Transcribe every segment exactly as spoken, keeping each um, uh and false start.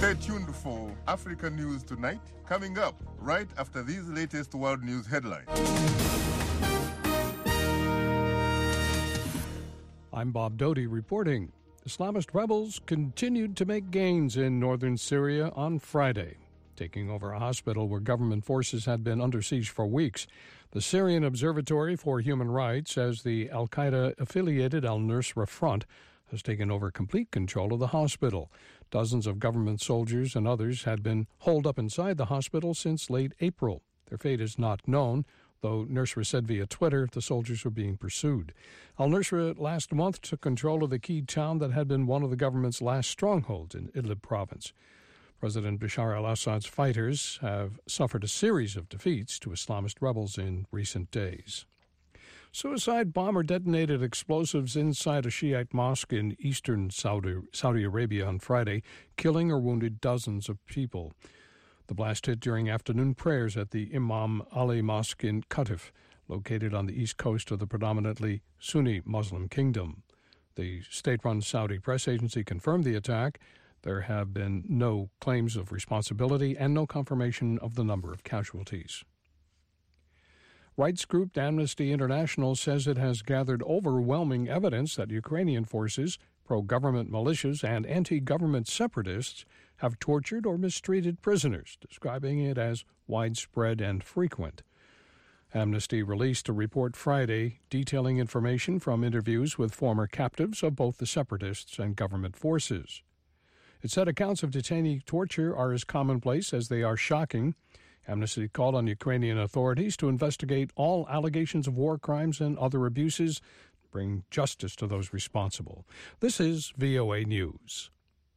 Stay tuned for Africa News Tonight, coming up right after these latest world news headlines. I'm Bob Doty reporting. Islamist rebels continued to make gains in northern Syria on Friday, taking over a hospital where government forces had been under siege for weeks. The Syrian Observatory for Human Rights says the al-Qaeda-affiliated al-Nusra Front has taken over complete control of the hospital. Dozens of government soldiers and others had been holed up inside the hospital since late April. Their fate is not known, though Nusra said via Twitter the soldiers were being pursued. Al-Nusra last month took control of the key town that had been one of the government's last strongholds in Idlib province. President Bashar al-Assad's fighters have suffered a series of defeats to Islamist rebels in recent days. Suicide bomber detonated explosives inside a Shiite mosque in eastern Saudi, Saudi Arabia on Friday, killing or wounded dozens of people. The blast hit during afternoon prayers at the Imam Ali Mosque in Qatif, located on the east coast of the predominantly Sunni Muslim kingdom. The state-run Saudi press agency confirmed the attack. There have been no claims of responsibility and no confirmation of the number of casualties. Rights group Amnesty International says it has gathered overwhelming evidence that Ukrainian forces, pro-government militias, and anti-government separatists have tortured or mistreated prisoners, describing it as widespread and frequent. Amnesty released a report Friday detailing information from interviews with former captives of both the separatists and government forces. It said accounts of detainee torture are as commonplace as they are shocking. Amnesty called on Ukrainian authorities to investigate all allegations of war crimes and other abuses, bring justice to those responsible. This is V O A News.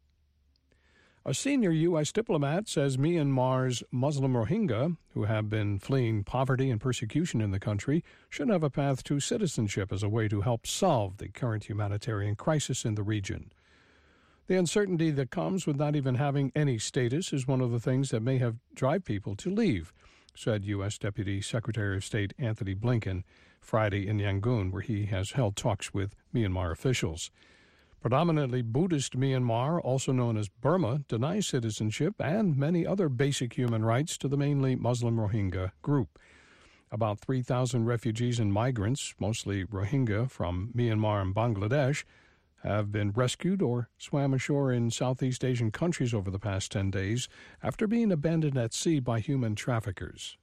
A senior U S diplomat says Myanmar's Muslim Rohingya, who have been fleeing poverty and persecution in the country, should have a path to citizenship as a way to help solve the current humanitarian crisis in the region. The uncertainty that comes with not even having any status is one of the things that may have drive people to leave, said U S Deputy Secretary of State Anthony Blinken Friday in Yangon, where he has held talks with Myanmar officials. Predominantly Buddhist Myanmar, also known as Burma, denies citizenship and many other basic human rights to the mainly Muslim Rohingya group. About three thousand refugees and migrants, mostly Rohingya from Myanmar and Bangladesh, have been rescued or swam ashore in Southeast Asian countries over the past ten days after being abandoned at sea by human traffickers.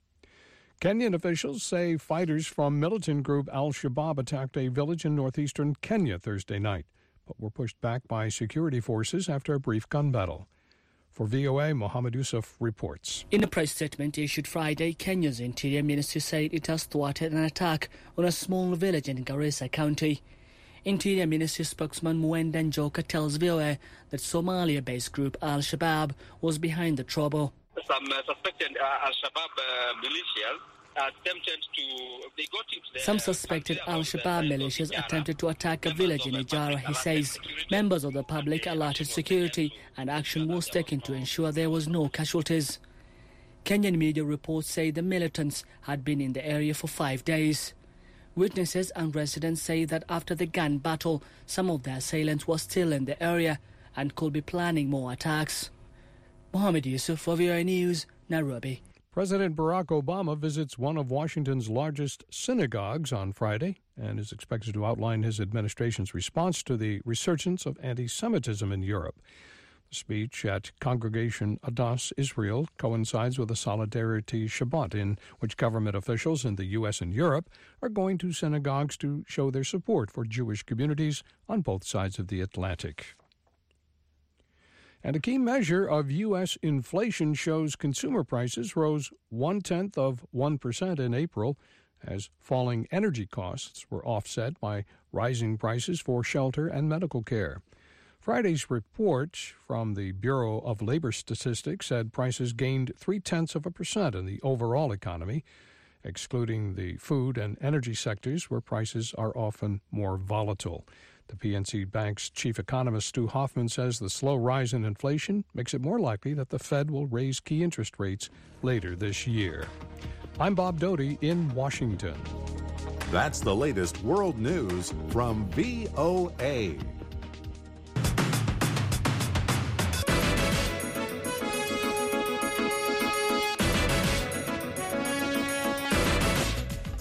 Kenyan officials say fighters from militant group al-Shabaab attacked a village in northeastern Kenya Thursday night, but were pushed back by security forces after a brief gun battle. For V O A, Mohammed Yusuf reports. In a press statement issued Friday, Kenya's Interior Ministry said it has thwarted an attack on a small village in Garissa County. Interior Ministry spokesman Mwenda Njoka tells V O A that Somalia-based group Al-Shabaab was behind the trouble. Some uh, suspected uh, Al-Shabaab uh, militias attempted to... They got into the, Some suspected Al-Shabaab militias attempted to attack a village in Ijara, he says. Members of the public alerted security and action was taken to ensure there was no casualties. Kenyan media reports say the militants had been in the area for five days. Witnesses and residents say that after the gun battle, some of the assailants were still in the area and could be planning more attacks. Mohammed Yusuf for V O A News, Nairobi. President Barack Obama visits one of Washington's largest synagogues on Friday and is expected to outline his administration's response to the resurgence of anti-Semitism in Europe. The speech at Congregation Adas, Israel, coincides with a Solidarity Shabbat in which government officials in the U S and Europe are going to synagogues to show their support for Jewish communities on both sides of the Atlantic. And a key measure of U S inflation shows consumer prices rose one-tenth of one percent in April as falling energy costs were offset by rising prices for shelter and medical care. Friday's report from the Bureau of Labor Statistics said prices gained three-tenths of a percent in the overall economy, excluding the food and energy sectors where prices are often more volatile. The P N C Bank's chief economist Stu Hoffman says the slow rise in inflation makes it more likely that the Fed will raise key interest rates later this year. I'm Bob Doty in Washington. That's the latest world news from V O A.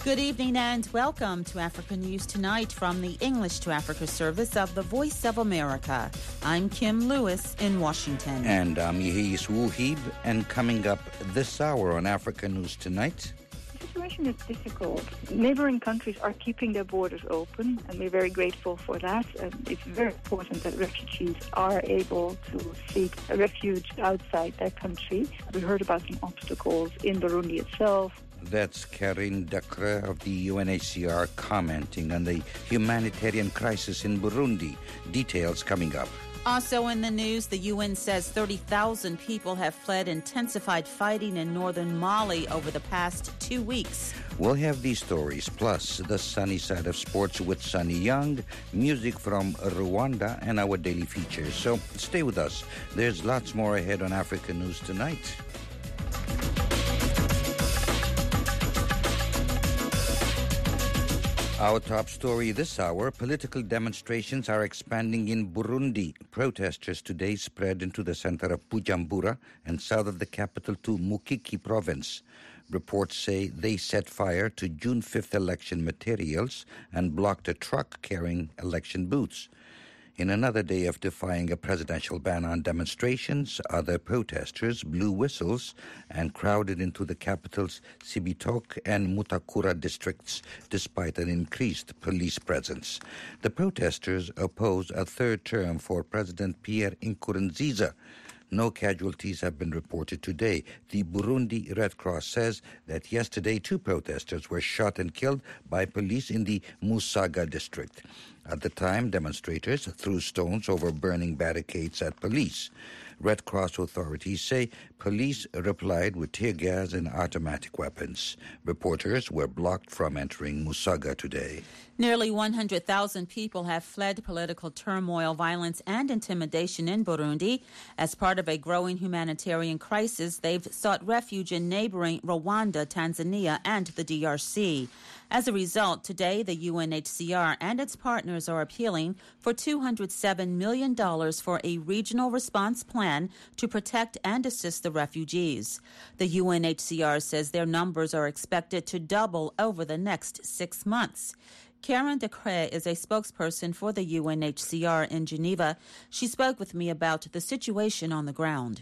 Good evening and welcome to Africa News Tonight from the English to Africa service of the Voice of America. I'm Kim Lewis in Washington. And I'm Yehis Wuhib. And coming up this hour on Africa News Tonight. The situation is difficult. Neighboring countries are keeping their borders open, and we're very grateful for that. And it's very important that refugees are able to seek a refuge outside their country. We heard about some obstacles in Burundi itself. That's Karin Dakre of the U N H C R commenting on the humanitarian crisis in Burundi. Details coming up. Also in the news, the U N says thirty thousand people have fled intensified fighting in northern Mali over the past two weeks. We'll have these stories, plus the sunny side of sports with Sunny Young, music from Rwanda, and our daily features. So stay with us. There's lots more ahead on Africa News Tonight. Our top story this hour, political demonstrations are expanding in Burundi. Protesters today spread into the center of Bujumbura and south of the capital to Mukiki province. Reports say they set fire to June fifth election materials and blocked a truck carrying election booths. In another day of defying a presidential ban on demonstrations, other protesters blew whistles and crowded into the capital's Cibitoke and Mutakura districts despite an increased police presence. The protesters oppose a third term for President Pierre Nkurunziza. No casualties have been reported today. The Burundi Red Cross says that yesterday two protesters were shot and killed by police in the Musaga district. At the time, demonstrators threw stones over burning barricades at police. Red Cross authorities say police replied with tear gas and automatic weapons. Reporters were blocked from entering Musaga today. Nearly one hundred thousand people have fled political turmoil, violence, and intimidation in Burundi. As part of a growing humanitarian crisis, they've sought refuge in neighboring Rwanda, Tanzania, and the D R C. As a result, today the U N H C R and its partners are appealing for two hundred seven million dollars for a regional response plan to protect and assist the refugees. The U N H C R says their numbers are expected to double over the next six months. Karin Dakre is a spokesperson for the U N H C R in Geneva. She spoke with me about the situation on the ground.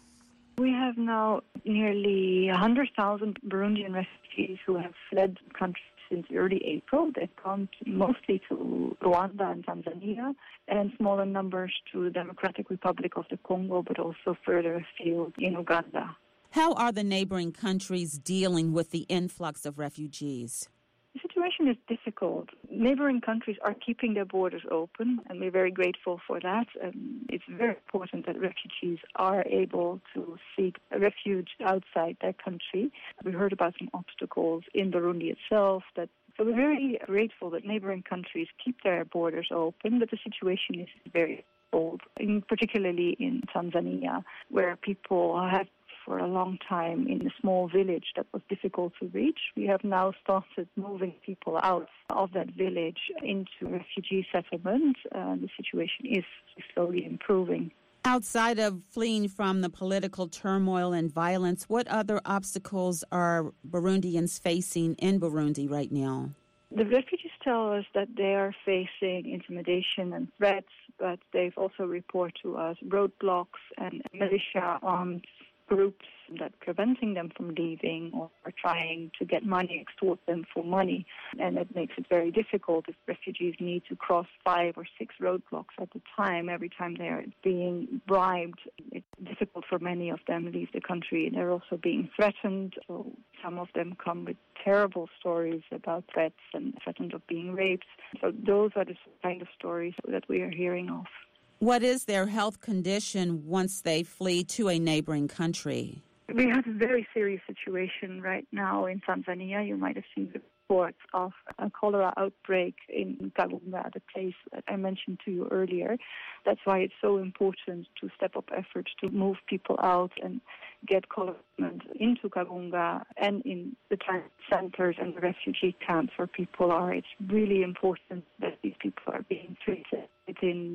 We have now nearly one hundred thousand Burundian refugees who have fled the country since early April. They've gone to, mostly to Rwanda and Tanzania, and smaller numbers to the Democratic Republic of the Congo, but also further afield in Uganda. How are the neighboring countries dealing with the influx of refugees? The situation is difficult. Neighboring countries are keeping their borders open, and we're very grateful for that. Um, it's very important that refugees are able to seek a refuge outside their country. We heard about some obstacles in Burundi itself. That, so we're very grateful that neighboring countries keep their borders open, but the situation is very old, in, particularly in Tanzania, where people have for a long time in a small village that was difficult to reach. We have now started moving people out of that village into refugee settlements, and the situation is slowly improving. Outside of fleeing from the political turmoil and violence, what other obstacles are Burundians facing in Burundi right now? The refugees tell us that they are facing intimidation and threats, but they've also reported to us roadblocks and militia armed groups that are preventing them from leaving or are trying to get money, extort them for money. And it makes it very difficult if refugees need to cross five or six roadblocks at a time. Every time they are being bribed, it's difficult for many of them to leave the country. They're also being threatened. So some of them come with terrible stories about threats and threatened of being raped. So those are the kind of stories that we are hearing of. What is their health condition once they flee to a neighboring country? We have a very serious situation right now in Tanzania. You might have seen the reports of a cholera outbreak in Kagunga, the place that I mentioned to you earlier. That's why it's so important to step up efforts to move people out and get cholera into Kagunga and in the transit centers and the refugee camps where people are. It's really important that these people are being treated within the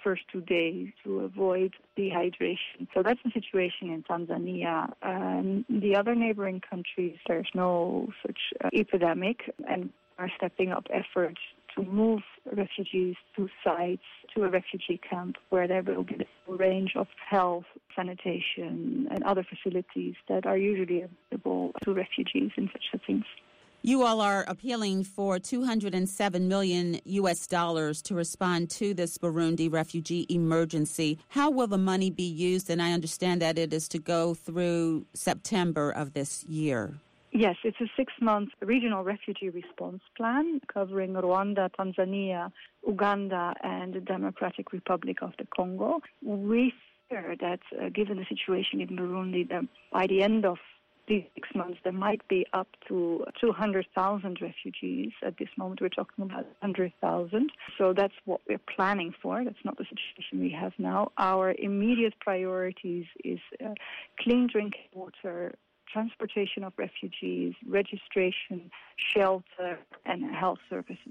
first two days to avoid dehydration. So that's the situation in Tanzania. Um, the other neighboring countries, there's no such uh, epidemic, and are stepping up efforts to move refugees to sites, to a refugee camp where there will be a range of health, sanitation, and other facilities that are usually available to refugees in such settings. You all are appealing for two hundred seven million U S dollars to respond to this Burundi refugee emergency. How will the money be used? And I understand that it is to go through September of this year. Yes, it's a six-month regional refugee response plan covering Rwanda, Tanzania, Uganda, and the Democratic Republic of the Congo. We fear that, uh, given the situation in Burundi, that by the end of these six months, there might be up to two hundred thousand refugees. At this moment, we're talking about one hundred thousand. So that's what we're planning for. That's not the situation we have now. Our immediate priorities is uh, clean drinking water, transportation of refugees, registration, shelter, and health services.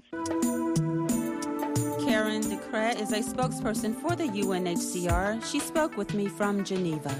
Karen de Cree is a spokesperson for the U N H C R. She spoke with me from Geneva.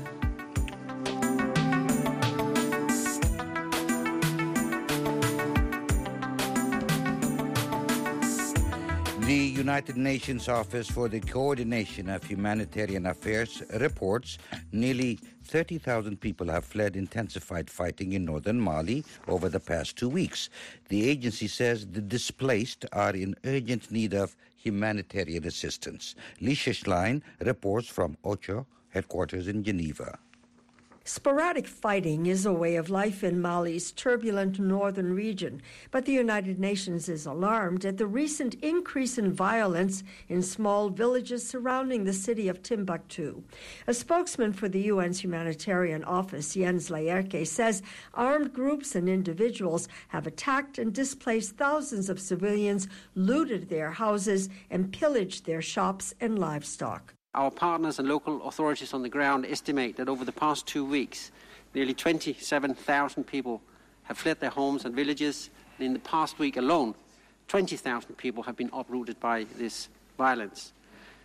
The United Nations Office for the Coordination of Humanitarian Affairs reports nearly thirty thousand people have fled intensified fighting in northern Mali over the past two weeks. The agency says the displaced are in urgent need of humanitarian assistance. Lisa Schlein reports from OCHA headquarters in Geneva. Sporadic fighting is a way of life in Mali's turbulent northern region, but the United Nations is alarmed at the recent increase in violence in small villages surrounding the city of Timbuktu. A spokesman for the U N's humanitarian office, Jens Laerke, says armed groups and individuals have attacked and displaced thousands of civilians, looted their houses, and pillaged their shops and livestock. Our partners and local authorities on the ground estimate that over the past two weeks, nearly twenty-seven thousand people have fled their homes and villages. And in the past week alone, twenty thousand people have been uprooted by this violence.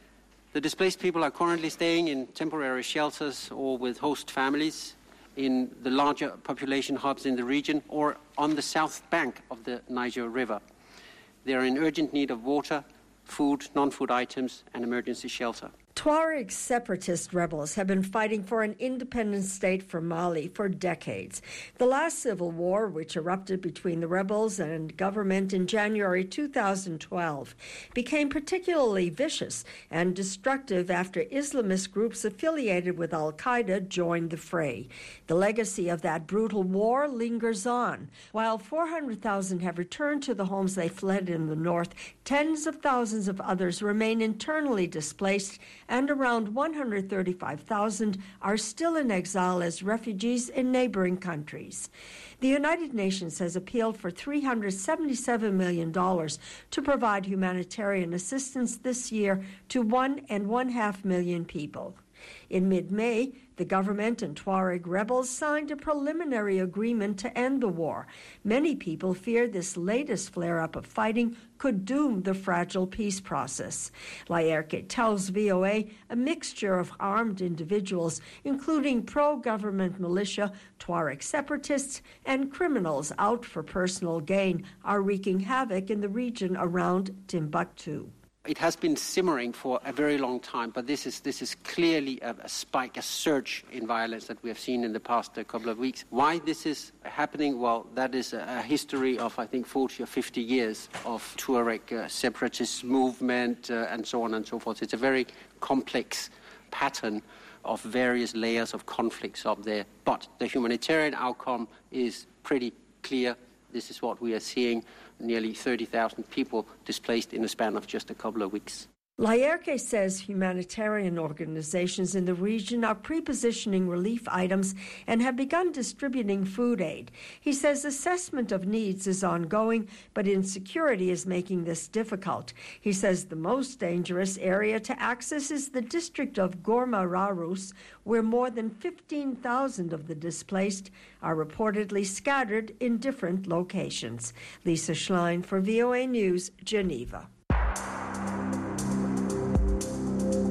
The displaced people are currently staying in temporary shelters or with host families in the larger population hubs in the region or on the south bank of the Niger River. They are in urgent need of water, food, non-food items, and emergency shelter. Tuareg separatist rebels have been fighting for an independent state for Mali for decades. The last civil war, which erupted between the rebels and government in January two thousand twelve, became particularly vicious and destructive after Islamist groups affiliated with al-Qaeda joined the fray. The legacy of that brutal war lingers on. While four hundred thousand have returned to the homes they fled in the north, tens of thousands of others remain internally displaced, and around one hundred thirty-five thousand are still in exile as refugees in neighboring countries. The United Nations has appealed for three hundred seventy-seven million dollars to provide humanitarian assistance this year to one and one half million people. In mid-May, the government and Tuareg rebels signed a preliminary agreement to end the war. Many people fear this latest flare-up of fighting could doom the fragile peace process. Laerke tells V O A a mixture of armed individuals, including pro-government militia, Tuareg separatists, and criminals out for personal gain, are wreaking havoc in the region around Timbuktu. It has been simmering for a very long time, but this is this is clearly a, a spike, a surge in violence that we have seen in the past uh, couple of weeks. Why this is happening? Well, that is a, a history of, I think, forty or fifty years of Tuareg uh, separatist movement uh, and so on and so forth. It's a very complex pattern of various layers of conflicts up there. But the humanitarian outcome is pretty clear. This is what we are seeing. Nearly thirty thousand people displaced in a span of just a couple of weeks. Laerke says humanitarian organizations in the region are pre-positioning relief items and have begun distributing food aid. He says assessment of needs is ongoing, but insecurity is making this difficult. He says the most dangerous area to access is the district of Gorma Rarus, where more than fifteen thousand of the displaced are reportedly scattered in different locations. Lisa Schlein for V O A News, Geneva.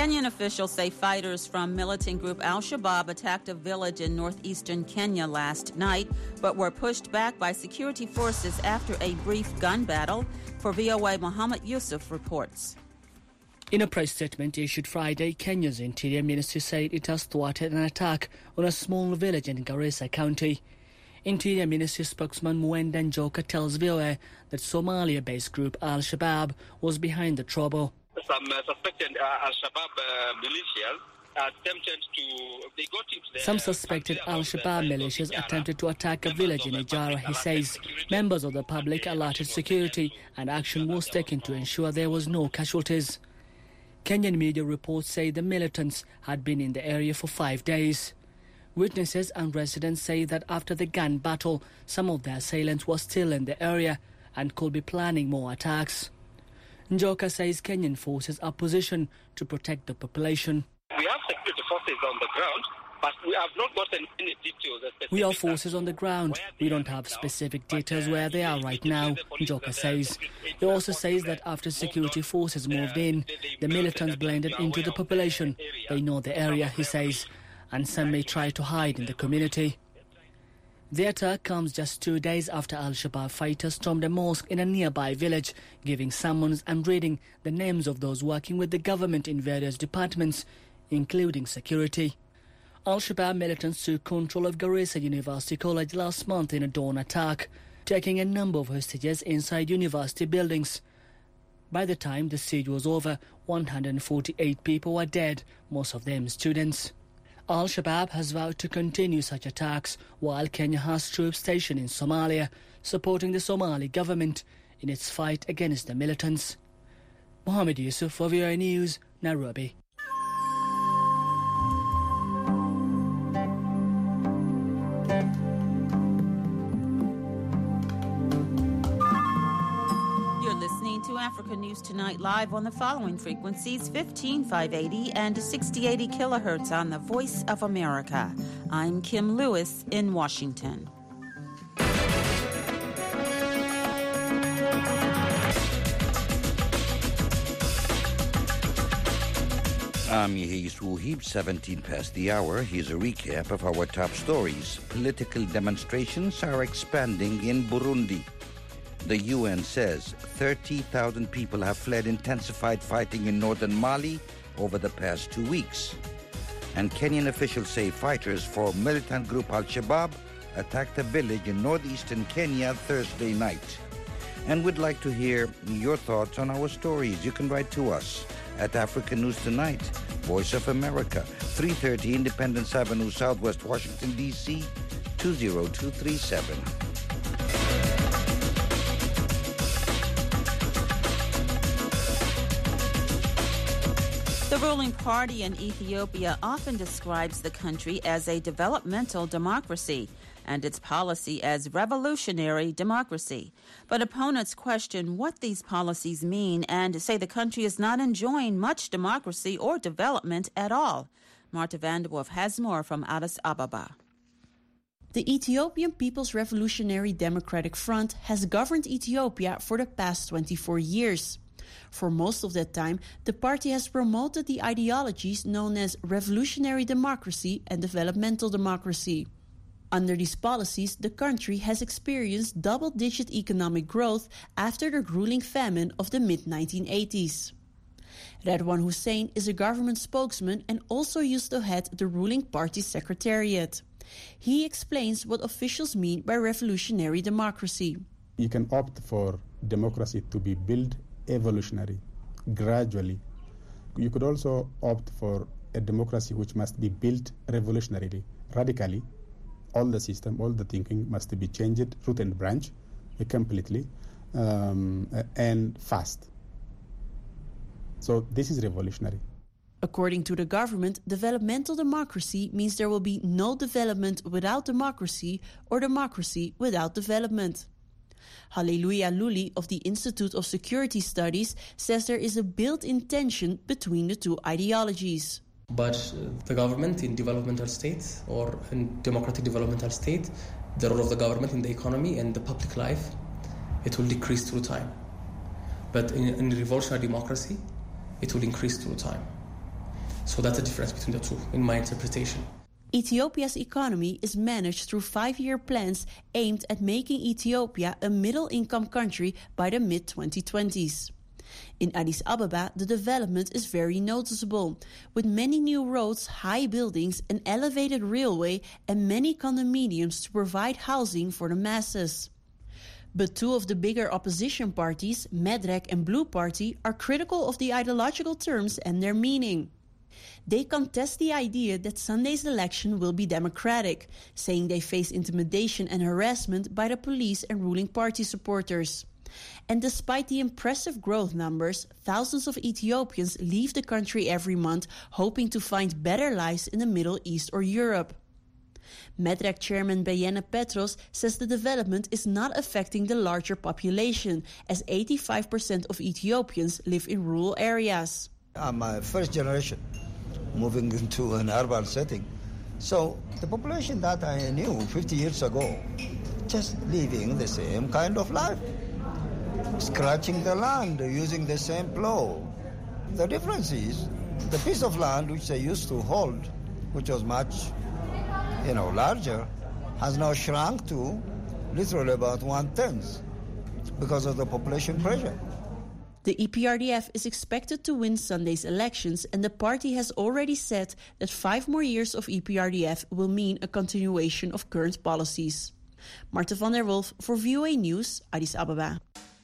Kenyan officials say fighters from militant group Al-Shabaab attacked a village in northeastern Kenya last night, but were pushed back by security forces after a brief gun battle. For V O A, Muhammad Yusuf reports. In a press statement issued Friday, Kenya's Interior Ministry said it has thwarted an attack on a small village in Garissa County. Interior Ministry spokesman Mwenda Njoka tells V O A that Somalia-based group Al-Shabaab was behind the trouble. Some uh, suspected uh, Al-Shabaab uh, militias attempted to... They got into the, Some suspected Al-Shabaab militias attempted to attack a village in Ijara, he says. Members of the public alerted security and action was taken to ensure there was no casualties. Kenyan media reports say the militants had been in the area for five days. Witnesses and residents say that after the gun battle, some of the assailants were still in the area and could be planning more attacks. Njoka says Kenyan forces are positioned to protect the population. We have security forces on the ground, but we have not gotten any details. We have forces on the ground. We don't have specific details where they are right now, Njoka says. He also says that after security forces moved in, the militants blended into the population. They know the area, he says, and some may try to hide in the community. The attack comes just two days after Al-Shabaab fighters stormed a mosque in a nearby village, giving summons and reading the names of those working with the government in various departments, including security. Al-Shabaab militants took control of Garissa University College last month in a dawn attack, taking a number of hostages inside university buildings. By the time the siege was over, one hundred forty-eight people were dead, most of them students. Al-Shabaab has vowed to continue such attacks while Kenya has troops stationed in Somalia, supporting the Somali government in its fight against the militants. Mohammed Yusuf for V O A News, Nairobi. Africa News Tonight live on the following frequencies: fifteen five eighty and sixty eighty kilohertz on the Voice of America. I'm Kim Lewis in Washington. I'm Yehis Wuhib, seventeen past the hour. Here's a recap of our top stories. Political demonstrations are expanding in Burundi. The U N says thirty thousand people have fled intensified fighting in northern Mali over the past two weeks. And Kenyan officials say fighters for militant group Al-Shabaab attacked a village in northeastern Kenya Thursday night. And we'd like to hear your thoughts on our stories. You can write to us at Africa News Tonight, Voice of America, three thirty Independence Avenue, Southwest Washington, D C, two zero two three seven. The ruling party in Ethiopia often describes the country as a developmental democracy and its policy as revolutionary democracy. But opponents question what these policies mean and say the country is not enjoying much democracy or development at all. Marta Vanderwolf has more from Addis Ababa. The Ethiopian People's Revolutionary Democratic Front has governed Ethiopia for the past twenty-four years. For most of that time, the party has promoted the ideologies known as revolutionary democracy and developmental democracy. Under these policies, the country has experienced double-digit economic growth after the grueling famine of the mid nineteen eighties. Redwan Hussein is a government spokesman and also used to head the ruling party's secretariat. He explains what officials mean by revolutionary democracy. You can opt for democracy to be built evolutionary, gradually. You could also opt for a democracy which must be built revolutionarily, radically. All the system, all the thinking must be changed, root and branch, completely, um, and fast. So this is revolutionary. According to the government, developmental democracy means there will be no development without democracy or democracy without development. Hallelujah Luli of the Institute of Security Studies says there is a built-in tension between the two ideologies. But the government in developmental state or in democratic developmental state, the role of the government in the economy and the public life, it will decrease through time. But in, in revolutionary democracy, it will increase through time. So that's the difference between the two, in my interpretation. Ethiopia's economy is managed through five-year plans aimed at making Ethiopia a middle-income country by the mid twenty twenties. In Addis Ababa, the development is very noticeable, with many new roads, high buildings, an elevated railway, and many condominiums to provide housing for the masses. But two of the bigger opposition parties, Medrek and Blue Party, are critical of the ideological terms and their meaning. They contest the idea that Sunday's election will be democratic, saying they face intimidation and harassment by the police and ruling party supporters. And despite the impressive growth numbers, thousands of Ethiopians leave the country every month hoping to find better lives in the Middle East or Europe. Medrek chairman Beyene Petros says the development is not affecting the larger population, as eighty-five percent of Ethiopians live in rural areas. I'm a first generation moving into an urban setting. So the population that I knew fifty years ago, just living the same kind of life, scratching the land, using the same plow. The difference is the piece of land which they used to hold, which was much, you know, larger, has now shrunk to literally about one-tenth because of the population pressure. The E P R D F is expected to win Sunday's elections, and the party has already said that five more years of E P R D F will mean a continuation of current policies. Marten van der Wolf for V O A News, Addis Ababa.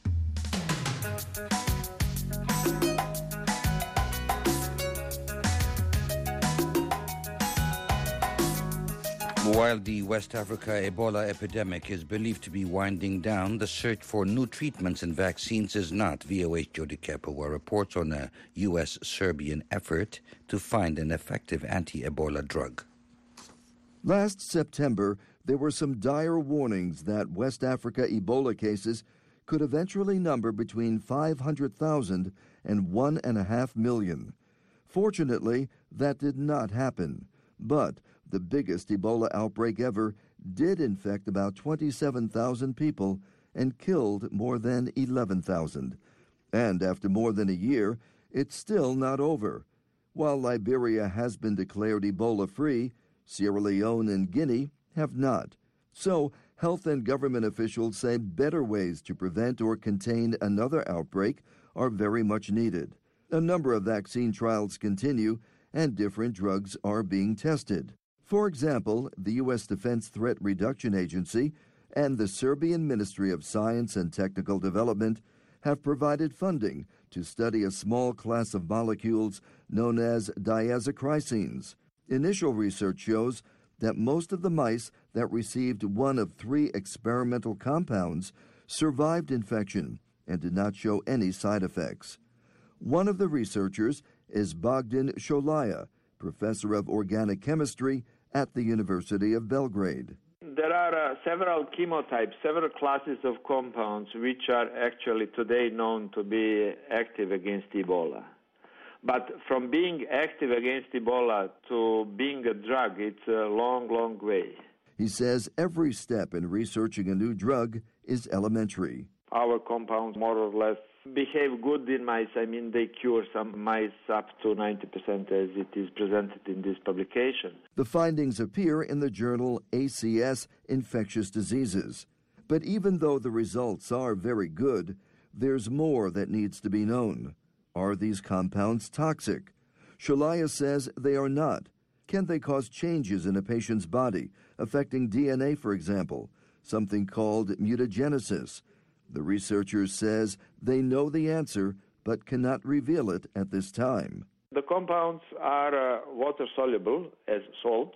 While the West Africa Ebola epidemic is believed to be winding down, the search for new treatments and vaccines is not. V O A's Jody Kapoor reports on a U S-Serbian effort to find an effective anti-Ebola drug. Last September, there were some dire warnings that West Africa Ebola cases could eventually number between five hundred thousand and one point five million. Fortunately, that did not happen. But the biggest Ebola outbreak ever did infect about twenty-seven thousand people and killed more than eleven thousand. And after more than a year, it's still not over. While Liberia has been declared Ebola-free, Sierra Leone and Guinea have not. So, health and government officials say better ways to prevent or contain another outbreak are very much needed. A number of vaccine trials continue, and different drugs are being tested. For example, the U S Defense Threat Reduction Agency and the Serbian Ministry of Science and Technical Development have provided funding to study a small class of molecules known as diazochrysines. Initial research shows that most of the mice that received one of three experimental compounds survived infection and did not show any side effects. One of the researchers is Bogdan Sholaya, professor of organic chemistry at the University of Belgrade. There are uh, several chemotypes, several classes of compounds which are actually today known to be active against Ebola. But from being active against Ebola to being a drug, it's a long, long way. He says every step in researching a new drug is elementary. Our compounds more or less behave good in mice. I mean, they cure some mice up to ninety percent as it is presented in this publication. The findings appear in the journal A C S Infectious Diseases. But even though the results are very good, there's more that needs to be known. Are these compounds toxic? Sholaya says they are not. Can they cause changes in a patient's body, affecting D N A, for example, something called mutagenesis? The researcher says they know the answer, but cannot reveal it at this time. The compounds are uh, water-soluble as salts,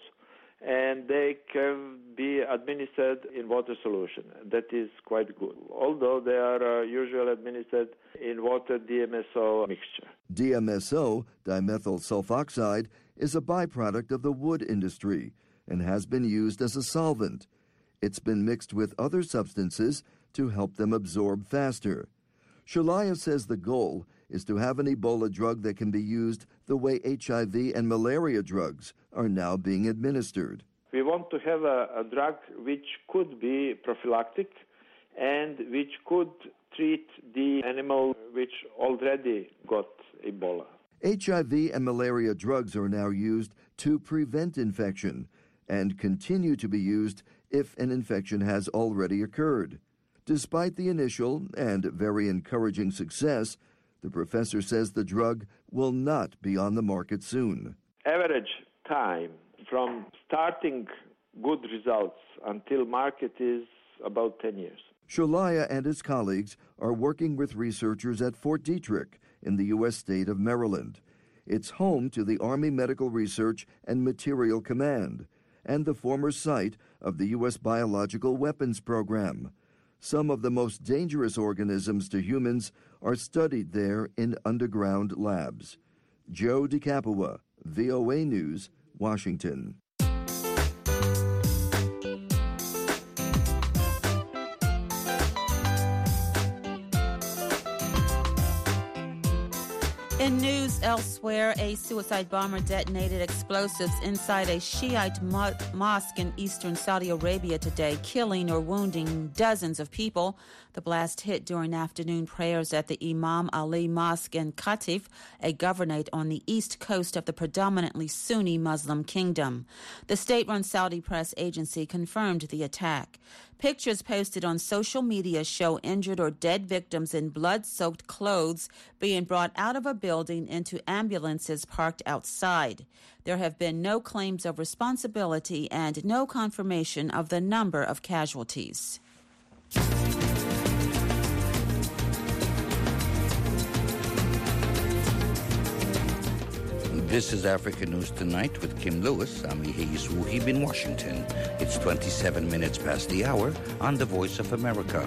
and they can be administered in water solution. That is quite good, although they are uh, usually administered in water D M S O mixture. D M S O, dimethyl sulfoxide, is a byproduct of the wood industry and has been used as a solvent. It's been mixed with other substances to help them absorb faster. Sholaya says the goal is to have an Ebola drug that can be used the way H I V and malaria drugs are now being administered. We want to have a, a drug which could be prophylactic and which could treat the animal which already got Ebola. H I V and malaria drugs are now used to prevent infection and continue to be used if an infection has already occurred. Despite the initial and very encouraging success, the professor says the drug will not be on the market soon. Average time from starting good results until market is about ten years. Sholaya and his colleagues are working with researchers at Fort Detrick in the U S state of Maryland. It's home to the Army Medical Research and Material Command and the former site of the U S Biological Weapons Program. Some of the most dangerous organisms to humans are studied there in underground labs. Joe DeCapua, V O A News, Washington. In news elsewhere, a suicide bomber detonated explosives inside a Shiite mo- mosque in eastern Saudi Arabia today, killing or wounding dozens of people. The blast hit during afternoon prayers at the Imam Ali Mosque in Qatif, a governorate on the east coast of the predominantly Sunni Muslim kingdom. The state-run Saudi press agency confirmed the attack. Pictures posted on social media show injured or dead victims in blood-soaked clothes being brought out of a building into ambulances parked outside. There have been no claims of responsibility and no confirmation of the number of casualties. This is Africa News Tonight with Kim Lewis. I'm Ihei Wuhib in Washington. It's twenty-seven minutes past the hour on the Voice of America.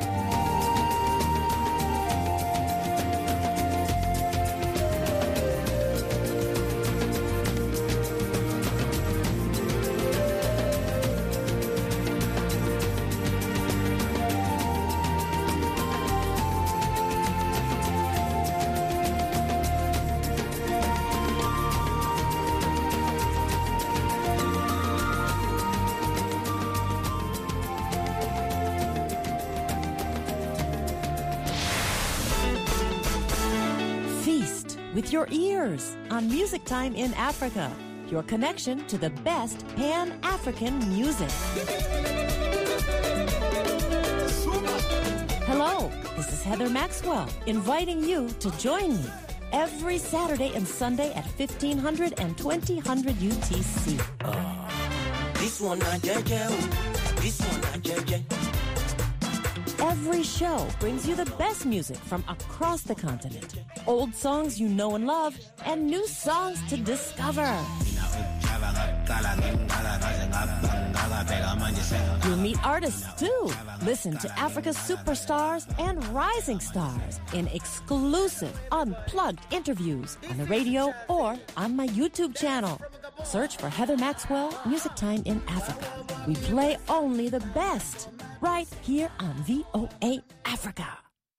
With your ears on Music Time in Africa, your connection to the best Pan-African music. Hello, this is Heather Maxwell, inviting you to join me every Saturday and Sunday at fifteen hundred and twenty hundred U T C. Uh, this one not J J, this one not J J. Every show brings you the best music from across the continent. Old songs you know and love, and new songs to discover. You'll meet artists too. Listen to Africa's superstars and rising stars in exclusive, unplugged interviews on the radio or on my YouTube channel. Search for Heather Maxwell, Music Time in Africa. We play only the best, right here on V O A Africa.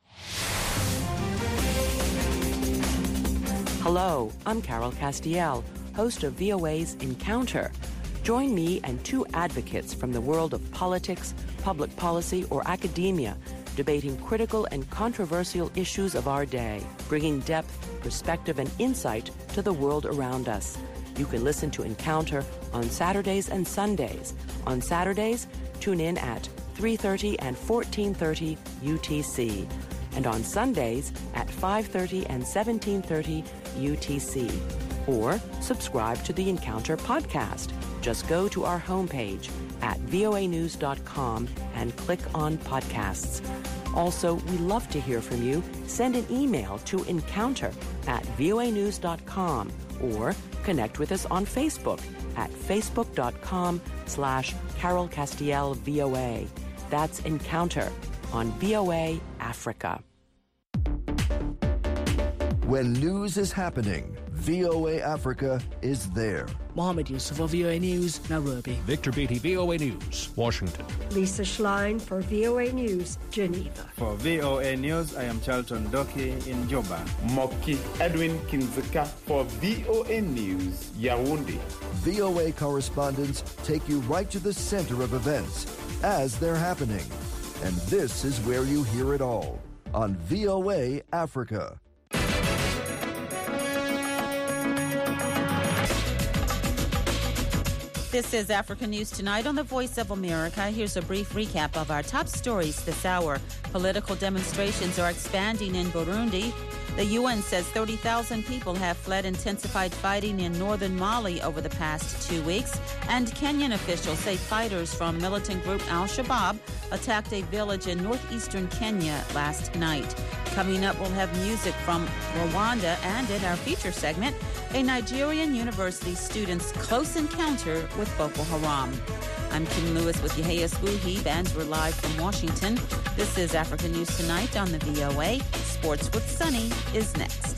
Hello, I'm Carol Castiel, host of V O A's Encounter. Join me and two advocates from the world of politics, public policy, or academia, debating critical and controversial issues of our day, bringing depth, perspective, and insight to the world around us. You can listen to Encounter on Saturdays and Sundays. On Saturdays, tune in at three thirty and fourteen thirty U T C. And on Sundays at five thirty and seventeen thirty U T C. Or subscribe to the Encounter podcast. Just go to our homepage at voa news dot com and click on podcasts. Also, we love to hear from you. Send an email to encounter at voa news dot com or connect with us on Facebook at facebook.com slash Carol Castiel VOA. That's Encounter on V O A Africa. When news is happening, V O A Africa is there. Mohammed Yusuf for V O A News, Nairobi. Victor Beatty, V O A News, Washington. Lisa Schlein for V O A News, Geneva. For V O A News, I am Charlton Doki in Juba. Moki Edwin Kinzika for V O A News, Yaoundé. V O A correspondents take you right to the center of events as they're happening. And this is where you hear it all on V O A Africa. This is Africa News Tonight on the Voice of America. Here's a brief recap of our top stories this hour. Political demonstrations are expanding in Burundi. The U N says thirty thousand people have fled intensified fighting in northern Mali over the past two weeks. And Kenyan officials say fighters from militant group Al-Shabaab attacked a village in northeastern Kenya last night. Coming up, we'll have music from Rwanda, and in our feature segment, a Nigerian university student's close encounter with Boko Haram. I'm Kim Lewis with Yahya Sbuhib, and we're live from Washington. This is Africa News Tonight on the V O A. Sports with Sunny is next.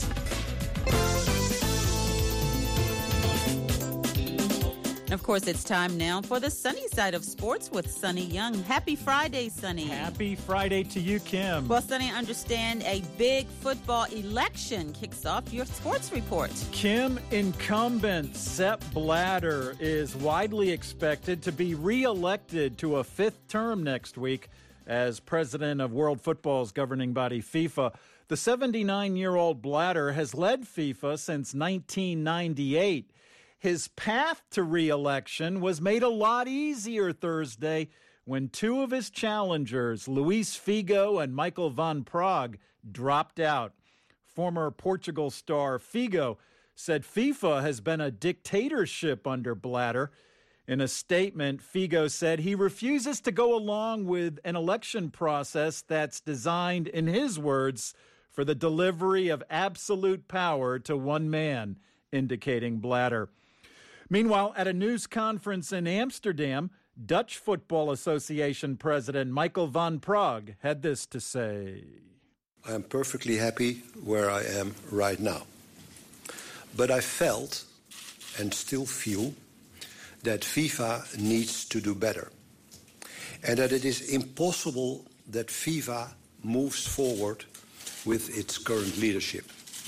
Of course, it's time now for the sunny side of sports with Sunny Young. Happy Friday, Sunny. Happy Friday to you, Kim. Well, Sunny, I understand a big football election kicks off your sports report. Kim, incumbent Sepp Blatter is widely expected to be re-elected to a fifth term next week as president of World Football's governing body, FIFA. The seventy-nine-year-old Blatter has led FIFA since nineteen ninety-eight. His path to re-election was made a lot easier Thursday when two of his challengers, Luis Figo and Michael van Praag, dropped out. Former Portugal star Figo said FIFA has been a dictatorship under Blatter. In a statement, Figo said he refuses to go along with an election process that's designed, in his words, for the delivery of absolute power to one man, indicating Blatter. Meanwhile, at a news conference in Amsterdam, Dutch Football Association President Michael van Praag had this to say. I am perfectly happy where I am right now. But I felt, and still feel, that FIFA needs to do better. And that it is impossible that FIFA moves forward with its current leadership.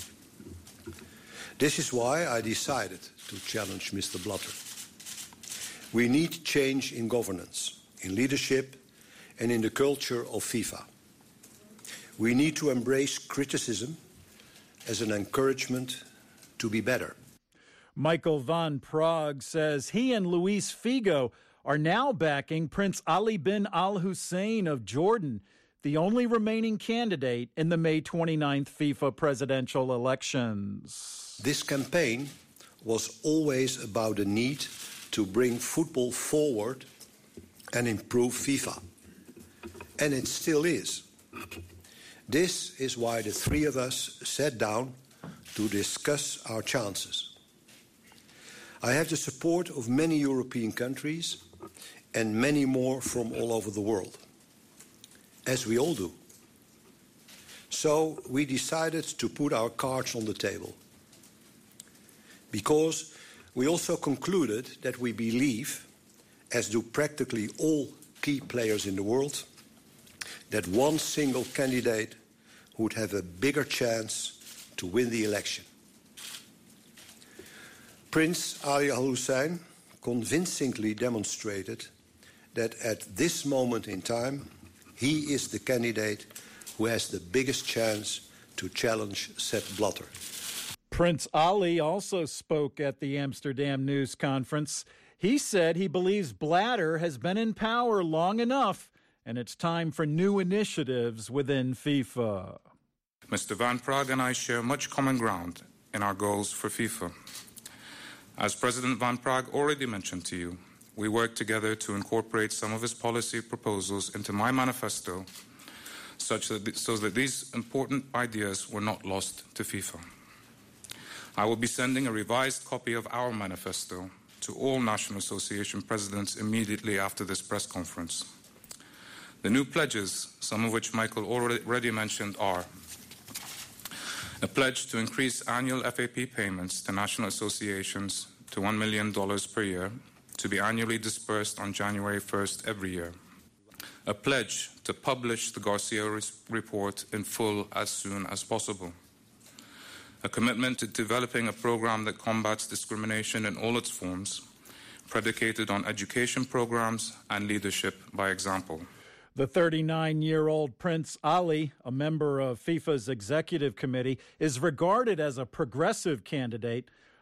This is why I decided to challenge Mister Blatter. We need change in governance, in leadership, and in the culture of FIFA. We need to embrace criticism as an encouragement to be better. Michael van Praag says he and Luis Figo are now backing Prince Ali bin Al Hussein of Jordan, the only remaining candidate in the May twenty-ninth FIFA presidential elections. This campaign was always about the need to bring football forward and improve FIFA. And it still is. This is why the three of us sat down to discuss our chances. I have the support of many European countries and many more from all over the world, as we all do. So we decided to put our cards on the table, because we also concluded that we believe, as do practically all key players in the world, that one single candidate would have a bigger chance to win the election. Prince Ali Al Hussein convincingly demonstrated that at this moment in time, he is the candidate who has the biggest chance to challenge Sepp Blatter. Prince Ali also spoke at the Amsterdam news conference. He said he believes Blatter has been in power long enough, and it's time for new initiatives within FIFA. Mister van Praag and I share much common ground in our goals for FIFA. As President van Praag already mentioned to you, we worked together to incorporate some of his policy proposals into my manifesto, such that, so that these important ideas were not lost to FIFA. I will be sending a revised copy of our manifesto to all National Association presidents immediately after this press conference. The new pledges, some of which Michael already mentioned, are a pledge to increase annual F A P payments to national associations to one million dollars per year, to be annually dispersed on January first every year. A pledge to publish the Garcia report in full as soon as possible. A commitment to developing a program that combats discrimination in all its forms, predicated on education programs and leadership by example. The thirty-nine-year-old Prince Ali, a member of FIFA's executive committee, is regarded as a progressive candidate.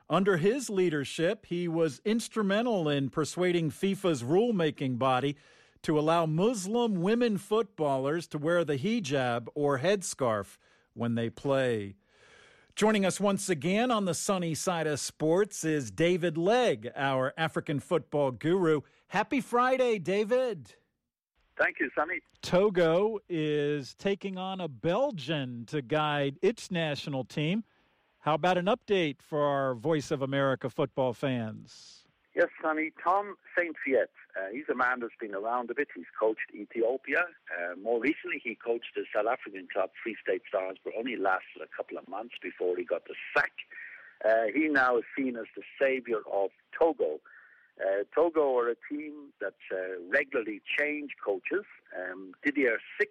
Under his leadership, he was instrumental in persuading FIFA's rulemaking body to allow Muslim women footballers to wear the hijab or headscarf when they play. Joining us once again on the sunny side of sports is David Legg, our African football guru. Happy Friday, David. Thank you, Sonny. Togo is taking on a Belgian to guide its national team. How about an update for our Voice of America football fans? Yes, Sonny. Tom Saint Fiet. Uh, he's a man that's been around a bit. He's coached Ethiopia. Uh, more recently, he coached the South African club, Free State Stars, but only lasted a couple of months before he got the sack. Uh, he now is seen as the savior of Togo. Uh, Togo are a team that uh, regularly change coaches. Um, Didier Six,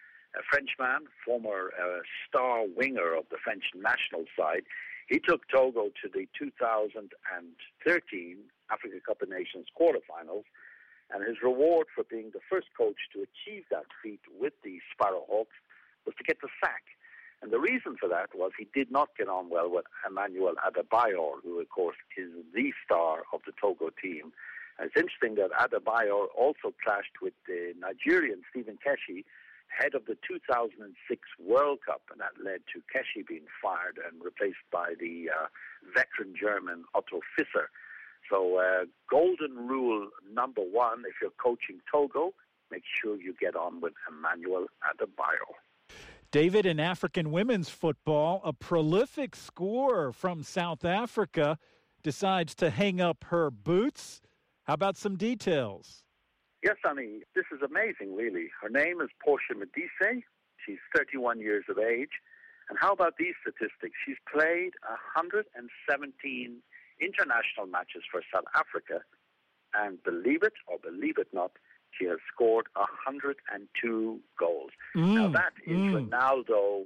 a Frenchman, former uh, star winger of the French national side, he took Togo to the two thousand thirteen Africa Cup of Nations quarterfinals, and his reward for being the first coach to achieve that feat with the Sparrowhawks was to get the sack. And the reason for that was he did not get on well with Emmanuel Adebayor, who, of course, is the star of the Togo team. And it's interesting that Adebayor also clashed with the Nigerian Stephen Keshi, head of the two thousand six World Cup, and that led to Keshi being fired and replaced by the uh, veteran German Otto Fischer. So uh, golden rule number one, if you're coaching Togo, make sure you get on with Emmanuel Adebayor. David, in African women's football, a prolific scorer from South Africa decides to hang up her boots. How about some details? Yes, Sonny, this is amazing, really. Her name is Portia Modise. She's thirty-one years of age. And how about these statistics? She's played one hundred seventeen international matches for South Africa. And believe it or believe it not, she has scored one hundred two goals. Mm, now, that is mm. Ronaldo,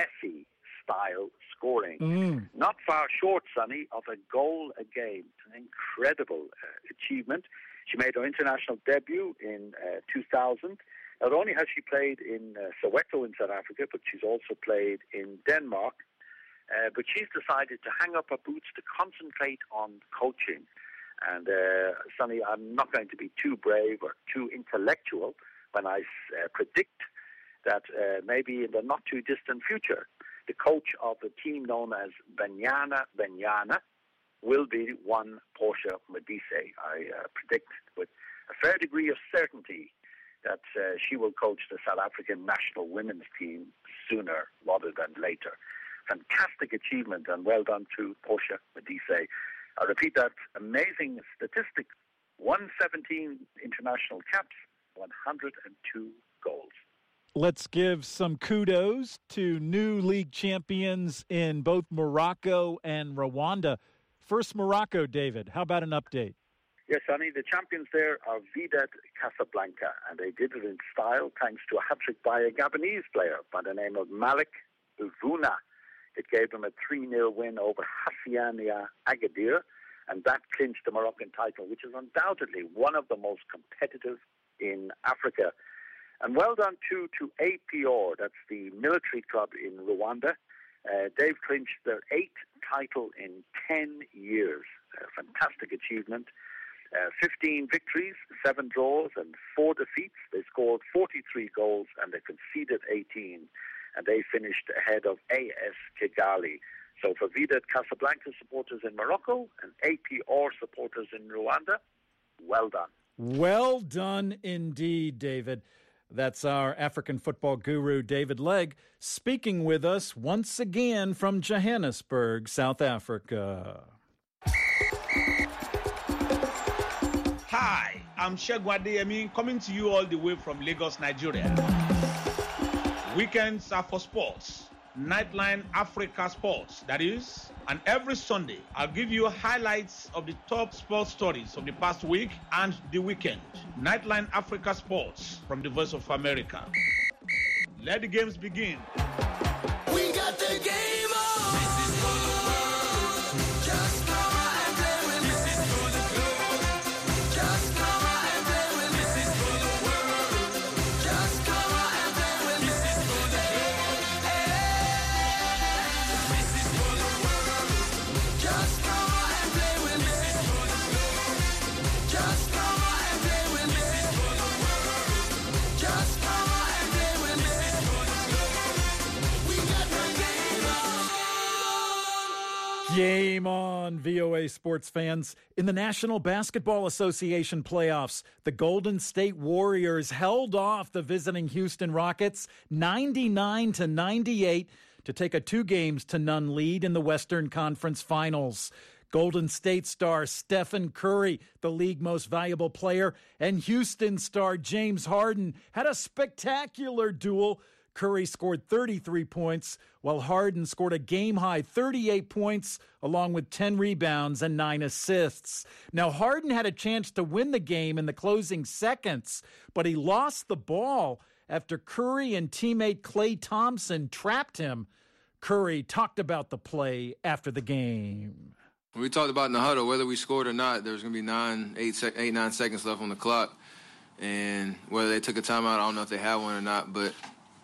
Messi-style scoring. Mm. Not far short, Sonny, of a goal a game. It's an incredible uh, achievement. She made her international debut in uh, two thousand. Not only has she played in uh, Soweto in South Africa, but she's also played in Denmark. Uh, but she's decided to hang up her boots to concentrate on coaching. And, uh, Sonny, I'm not going to be too brave or too intellectual when I uh, predict that uh, maybe in the not-too-distant future, the coach of the team known as Banyana Banyana will be one Portia Modise. I uh, predict with a fair degree of certainty that uh, she will coach the South African national women's team sooner rather than later. Fantastic achievement, and well done to Portia Modise. I repeat that amazing statistic: one hundred seventeen international caps, one hundred two goals. Let's give some kudos to new league champions in both Morocco and Rwanda. First, Morocco, David. How about an update? Yes, Sonny, the champions there are Wydad Casablanca, and they did it in style thanks to a hat-trick by a Gabonese player by the name of Malik Uvuna. It gave them a three nil win over Hassania Agadir, and that clinched the Moroccan title, which is undoubtedly one of the most competitive in Africa. And well done, too, to A P R, that's the military club in Rwanda. Uh, they've clinched their eighth title in ten years. A fantastic achievement. Uh, fifteen victories, seven draws, and four defeats. They scored forty-three goals, and they conceded eighteen. And they finished ahead of A S Kigali. So for Wydad Casablanca supporters in Morocco and A P R supporters in Rwanda, well done. Well done indeed, David. That's our African football guru, David Legg, speaking with us once again from Johannesburg, South Africa. Hi, I'm Segun Adeyemi, coming to you all the way from Lagos, Nigeria. Weekends are for sports. Nightline Africa Sports, that is. And every Sunday, I'll give you highlights of the top sports stories of the past week and the weekend. Nightline Africa Sports from the Voice of America. Let the games begin. We got the game on. This is for the world. Just come on and play with me. This is for the globe. Just come on and play with me. This is for the world. Just come on and play with me. This is for the globe. This is for the world. Just come on Game on, V O A sports fans. In the National Basketball Association playoffs, the Golden State Warriors held off the visiting Houston Rockets ninety-nine to ninety-eight to take a two games to none lead in the Western Conference Finals. Golden State star Stephen Curry, the league most valuable player, and Houston star James Harden had a spectacular duel. Curry scored thirty-three points, while Harden scored a game-high thirty-eight points, along with ten rebounds and nine assists. Now, Harden had a chance to win the game in the closing seconds, but he lost the ball after Curry and teammate Klay Thompson trapped him. Curry talked about the play after the game. We talked about in the huddle, whether we scored or not, there was going to be nine, eight, sec- eight, nine seconds left on the clock. And whether they took a timeout, I don't know if they had one or not, but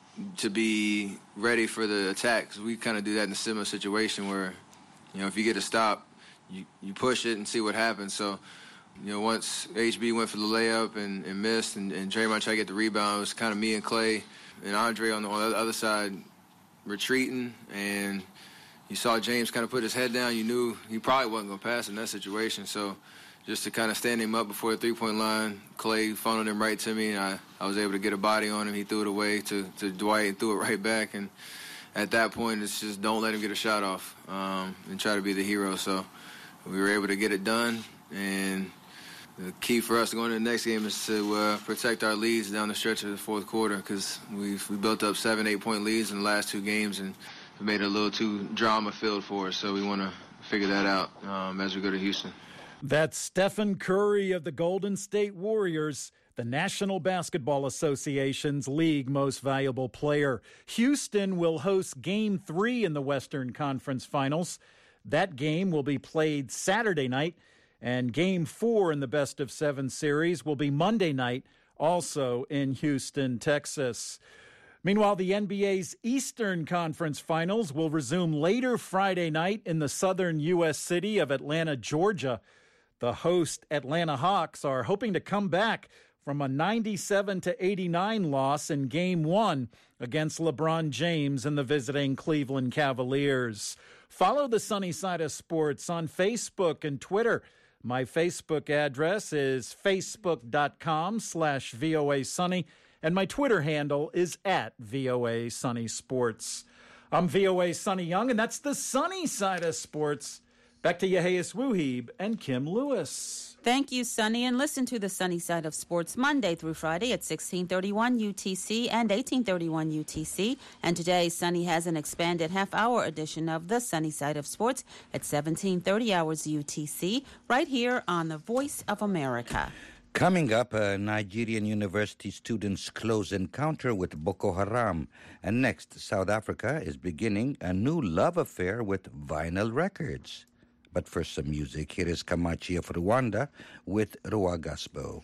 to be ready for the attack, because we kind of do that in a similar situation where, you know, if you get a stop, you, you push it and see what happens. So, you know, once H B went for the layup and, and missed, and, and Draymond tried to get the rebound, it was kind of me and Klay and Andre on the, on the other side retreating, and you saw James kind of put his head down. You knew he probably wasn't going to pass in that situation. So just to kind of stand him up before the three-point line, Klay funneled him right to me, and I, I was able to get a body on him. He threw it away to, to Dwight and threw it right back. And at that point, it's just don't let him get a shot off um, and try to be the hero. So we were able to get it done. And the key for us going into the next game is to uh, protect our leads down the stretch of the fourth quarter, because we we built up seven, eight-point leads in the last two games, and it made it a little too drama-filled for us. So we want to figure that out um, as we go to Houston. That's Stephen Curry of the Golden State Warriors, the National Basketball Association's league most valuable player. Houston will host Game three in the Western Conference Finals. That game will be played Saturday night, and Game four in the best-of-seven series will be Monday night, also in Houston, Texas. Meanwhile, the N B A's Eastern Conference Finals will resume later Friday night in the southern U S city of Atlanta, Georgia. The host Atlanta Hawks are hoping to come back from a ninety-seven to eighty-nine loss in Game one against LeBron James and the visiting Cleveland Cavaliers. Follow the Sunny Side of Sports on Facebook and Twitter. My Facebook address is facebook.com slash VOA Sunny, and my Twitter handle is at V O A Sunny Sports. I'm V O A Sunny Young, and that's the Sunny Side of Sports. Back to Yehias Wuhib and Kim Lewis. Thank you, Sunny, and listen to the Sunny Side of Sports Monday through Friday at sixteen thirty-one U T C and eighteen thirty-one U T C. And today, Sunny has an expanded half-hour edition of the Sunny Side of Sports at seventeen thirty hours U T C, right here on the Voice of America. Coming up, a Nigerian university student's close encounter with Boko Haram. And next, South Africa is beginning a new love affair with vinyl records. But first, some music. Here is Kamachi of Rwanda with Rwa Gospel.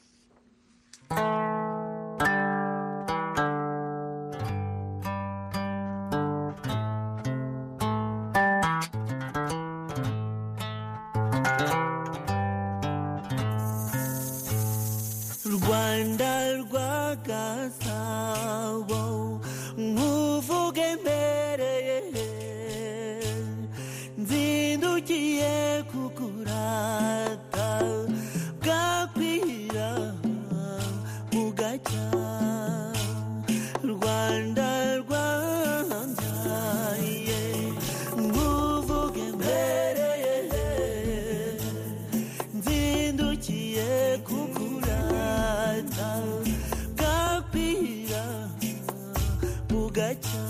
Rwanda rwa Gasabo nkuvuge mbereye nzindukiye kukurata bwakwira bugacya Rwanda rwandaye nkuvuge mbereye nzindukiye kukurata bwakwira bugacya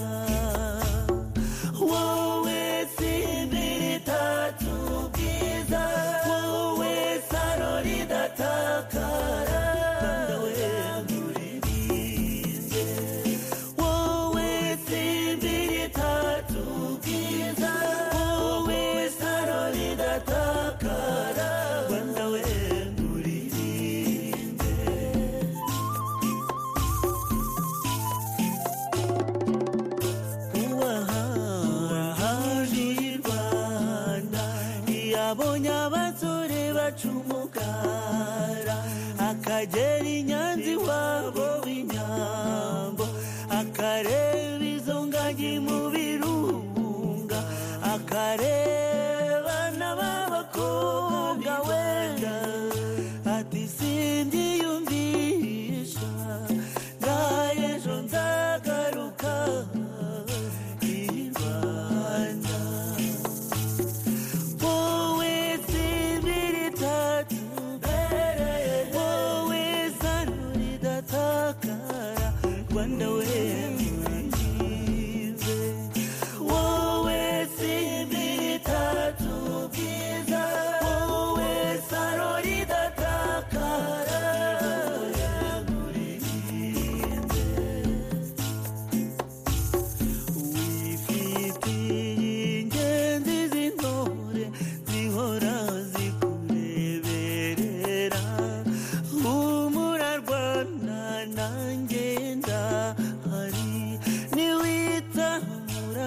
wowe sindiri tatu bwiza wowe saro ridatakara wowe nguririze wowe sindiri tatu bwiza wowe saro ridatakara Rwanda we nguririze uwahaje i Rwanda yabonye abasore bacumugara akagera i Nyanza iwabo w'inyambo akareba izo ngagi mu birunga akareba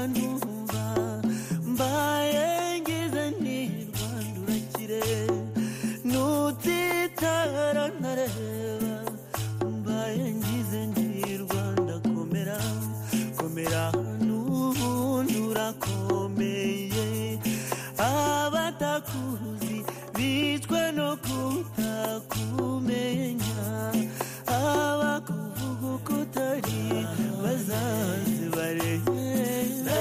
numva mbaye ngize nti Rwanda urakire nutitara ntareba mbaye ngize nti Rwanda komera komera n'ubundi urakomeye abatakuzi bicwa no kutakumenya abakuvuga uko utari bazaze bareye